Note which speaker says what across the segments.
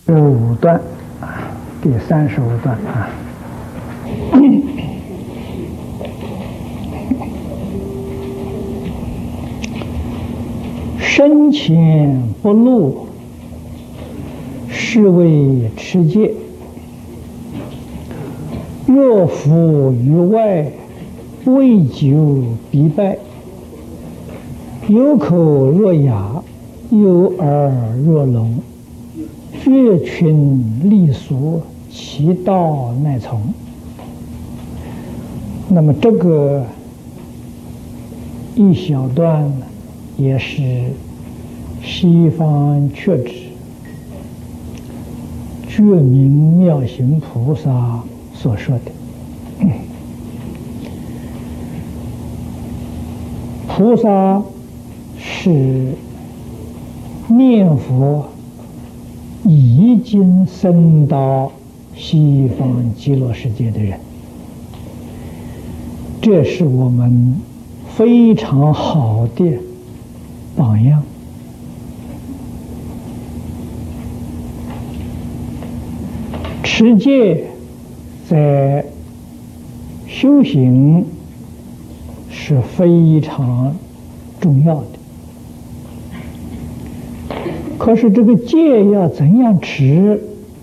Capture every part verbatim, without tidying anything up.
Speaker 1: 第五段，第三十五段啊。深浅不露，是谓持戒；若服于外，未久必败。有口若哑，有耳若聋，绝群利俗，其道乃从。那么这个一小段呢，也是西方觉知觉明妙行菩萨所说的。嗯、菩萨是念佛已经升到西方极乐世界的人，这是我们非常好的榜样。持戒在修行是非常重要的，可是这个戒要怎样持，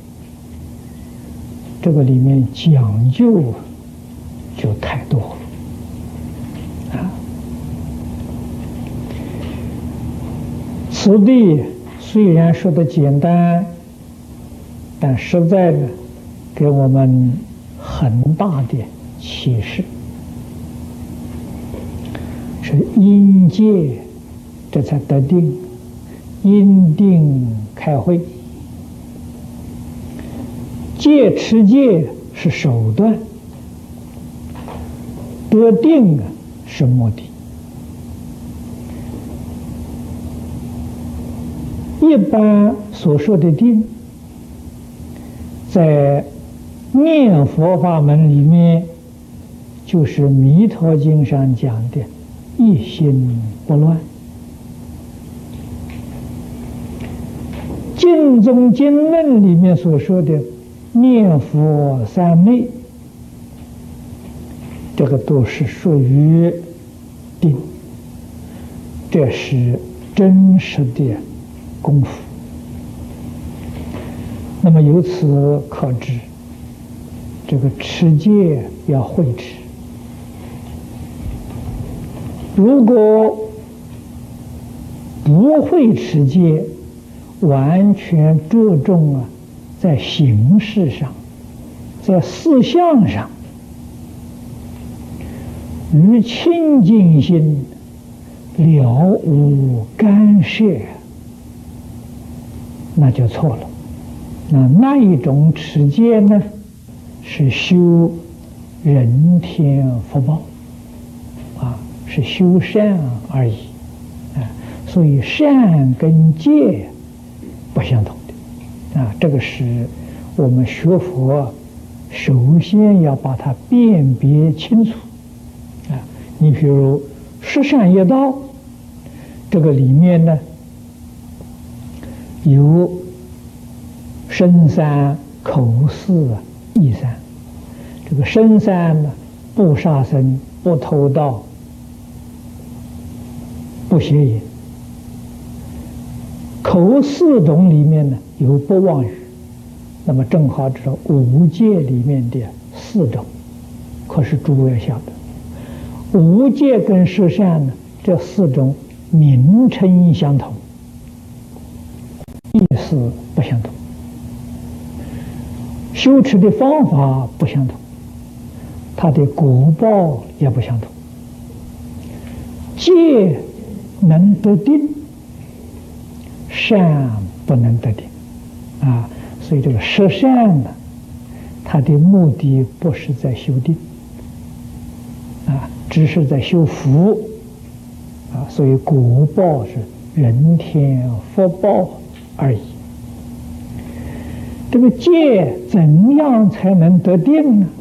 Speaker 1: 这个里面讲究就太多了啊。此地虽然说的简单，但实在的给我们很大的启示，是因戒这才得定，因定开慧。戒持戒是手段，得定是目的。一般所说的定，在念佛法门里面，就是《弥陀经》上讲的一心不乱。净宗经论里面所说的念佛三昧，这个都是属于定，这是真实的功夫。那么由此可知，这个持戒要会持。如果不会持戒，完全着重啊，在形式上，在思想上，与清净心了无干涉，那就错了。那那一种持戒呢，是修人天福报啊，是修善而已啊。所以善跟戒不相同的啊，这个是我们学佛首先要把它辨别清楚啊。你比如十善业道，这个里面呢有身三、口四、意三。这个身三呢，不杀生、不偷盗、不邪淫。口四种里面呢有不妄语，那么正好知道五戒里面的四种。可是诸位要晓得，五戒跟十善呢这四种名称相同，意思不相同，修持的方法不相同，它的果报也不相同。戒能得定，善不能得定啊。所以这个十善呢，它的目的不是在修定啊，只是在修福啊。所以果报是人天福报而已。这个戒怎样才能得定呢？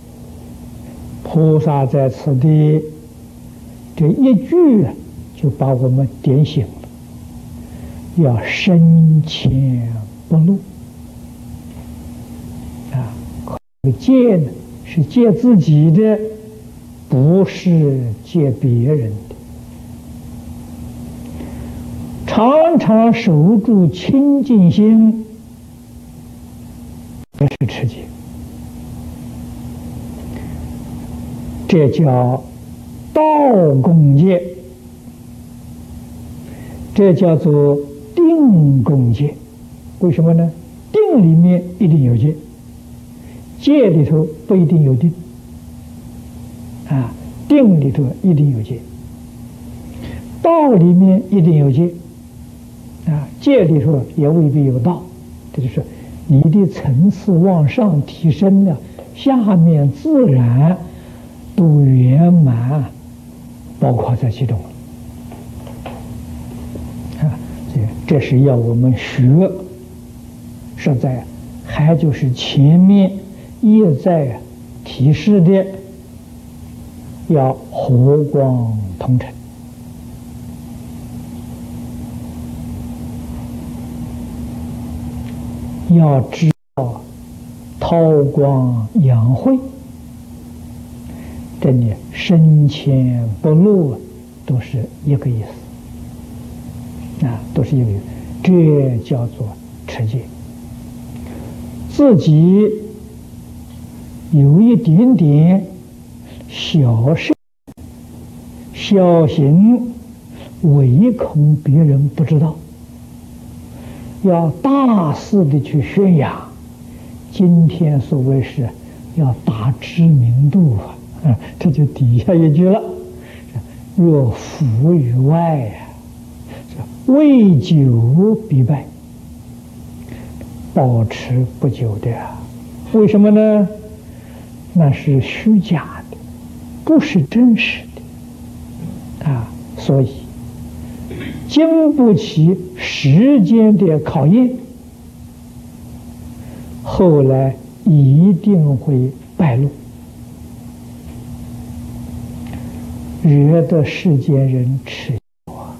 Speaker 1: 菩萨在此地这一句就把我们点醒了，要深浅不露戒呢，是戒自己的，不是戒别人的。常常守住清净心，也是持戒。这叫道共戒，这叫做定共戒。为什么呢？定里面一定有戒，戒里头不一定有定啊。定里头一定有戒，道里面一定有戒啊。戒里头也未必有道。这就是你的层次往上提升了，下面自然都圆满包括在其中了啊。这这是要我们学，实在还就是前面一再提示的，要和光同尘，要知道韬光养晦，这里深浅不露都是一个意思啊，都是一个意思。这叫做持戒。自己有一点点小事小行，唯恐别人不知道，要大肆的去宣扬。今天所谓是要打知名度啊，这就底下一句了：若浮于外呀，未久必败。保持不久的啊，为什么呢？那是虚假的，不是真实的啊，所以经不起时间的考验，后来一定会败露，惹得世间人耻笑啊。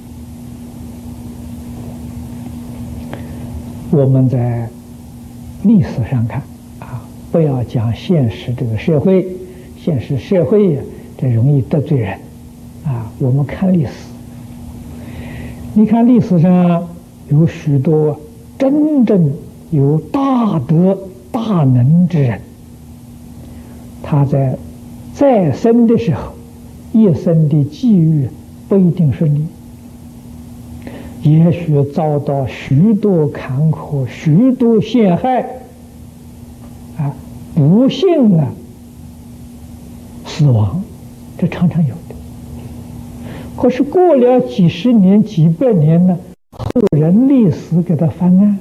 Speaker 1: 我们在历史上看啊，不要讲现实这个社会，现实社会呀，这容易得罪人啊。我们看历史，你看历史上有许多真正有大德大能之人，他在在生的时候，一生的际遇不一定顺利，也许遭到许多坎坷、许多陷害，啊，不幸啊，死亡，这常常有的。可是过了几十年、几百年呢，后人历史给他翻案，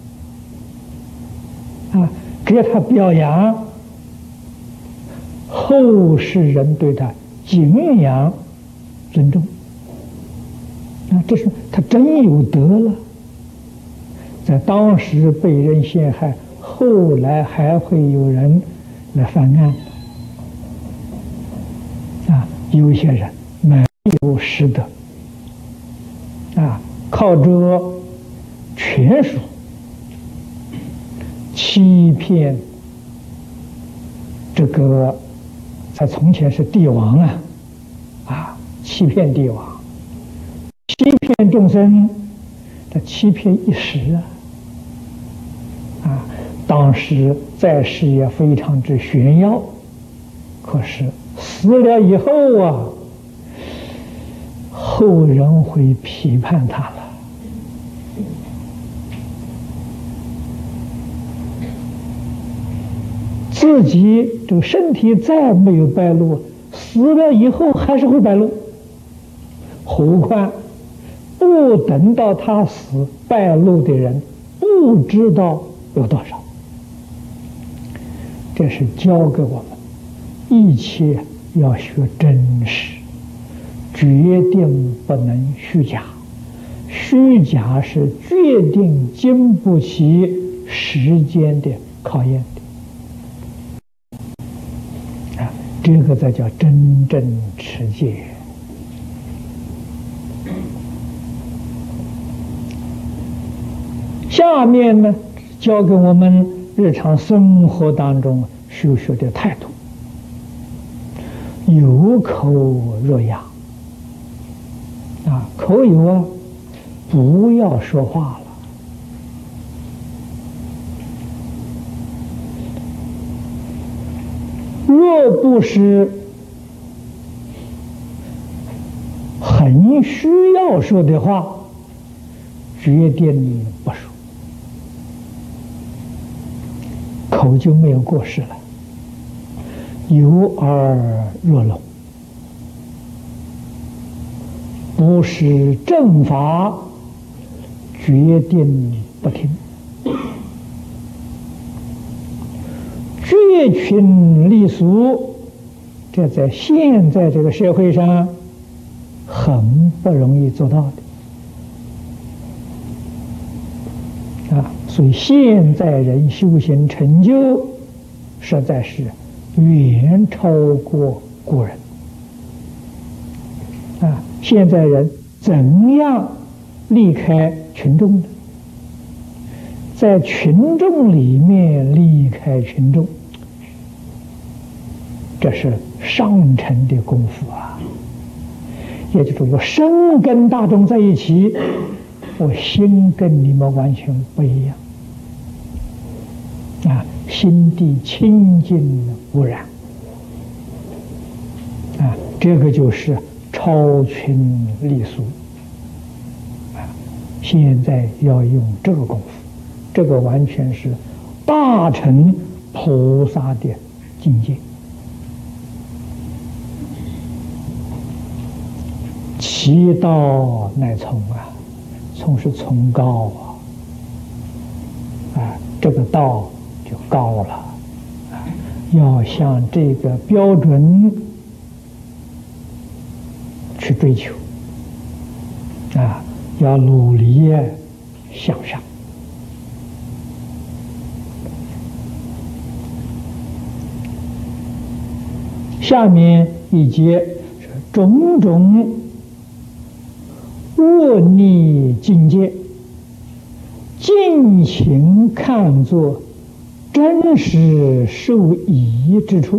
Speaker 1: 啊，给他表扬，后世人对他敬仰、尊重。啊，这是他真有德了，在当时被人陷害，后来还会有人来翻案。啊，有些人没有师德，啊，靠着权术欺骗这个，在从前是帝王啊，啊，欺骗帝王。欺骗众生，这欺骗一时啊！啊，当时在世也非常之炫耀，可是死了以后啊，后人会批判他了。自己这个身体再没有败露，死了以后还是会败露，何况不等到他死，败露的人不知道有多少。这是教给我们，一切要学真实，决定不能虚假。虚假是决定经不起时间的考验的。啊，这个才叫真正持戒。下面呢，教给我们日常生活当中修学的态度，有口若哑啊，口有啊，不要说话了。若不是很需要说的话，决定不说，口就没有过失了。有耳若聋，不是正法，决定不听。绝群立俗，这在现在这个社会上很不容易做到的啊！所以现在人修行成就，实在是远超过古人啊！现在人怎样离开群众的？在群众里面离开群众，这是上乘的功夫啊！也就是说，我身跟大众在一起，我心跟你们完全不一样啊，心地清净无染啊，这个就是超群立俗啊！现在要用这个功夫。这个完全是大乘菩萨的境界，其道乃从啊，从是从高啊，啊，这个道就高了啊，要向这个标准去追求啊，要努力向上。下面一节是种种恶逆境界，尽情看作真实受益之处。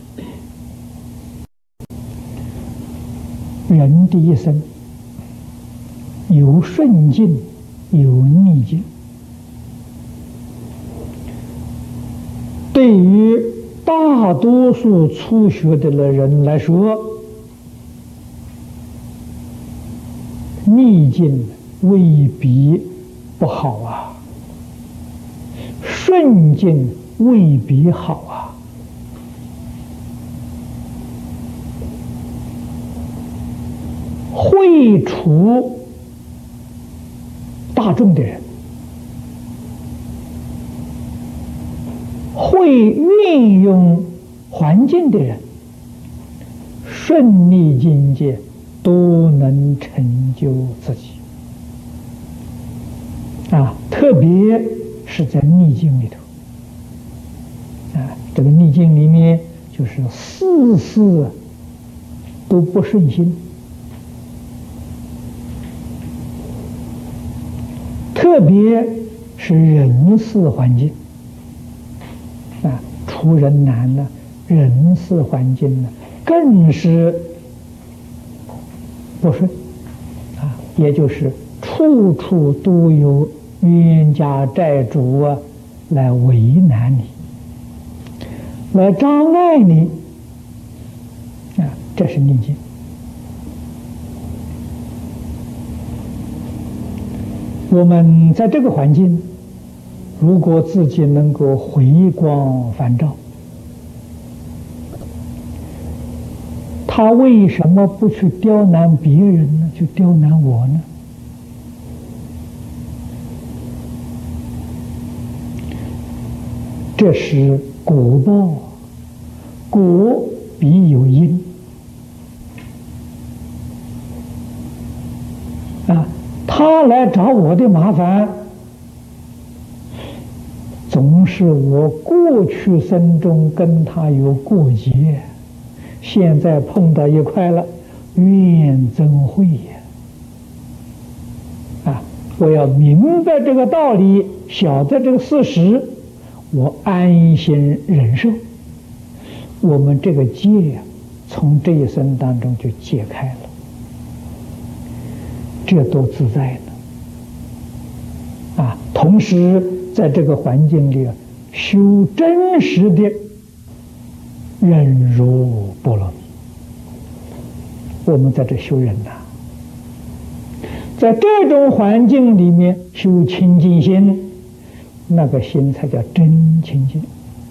Speaker 1: 人的一生有顺境，有逆境。对于大多数初学的人来说，逆境未必不好啊，顺境未必好啊。会处大众的人，会运用环境的人，顺利境界都能成就自己啊！特别是在逆境里头啊，这个逆境里面就是事事都不顺心，特别是人事环境啊，出人难呢，人事环境呢更是不顺啊，也就是处处都有冤家债主啊来为难你，来障碍你啊，这是逆境。我们在这个环境，如果自己能够回光返照，他为什么不去刁难别人呢？就刁难我呢？这是果报，果必有因啊！他来找我的麻烦，总是我过去生中跟他有过节，现在碰到一块了，怨憎会呀！啊，我要明白这个道理，晓得这个事实，我安心忍受我们这个戒从这一生当中就解开了，这多自在呢！啊，同时在这个环境里修真实的忍辱波罗蜜，我们在这修忍呐、啊，在这种环境里面修清净心，那个心才叫真清净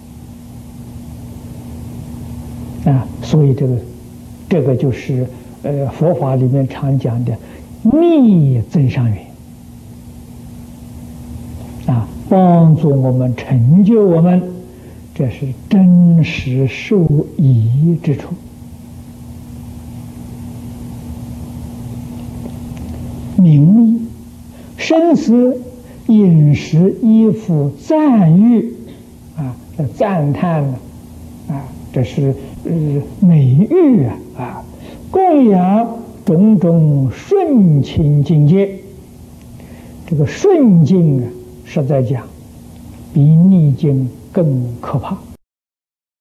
Speaker 1: 啊！所以这个这个就是呃佛法里面常讲的逆增上缘啊，帮助我们成就我们，这是真实受益之处。名利、生死、饮食、衣服、赞誉啊，这赞叹呢啊，这是呃美誉啊啊，供养种种顺情境界。这个顺境啊，实在讲比逆境更可怕。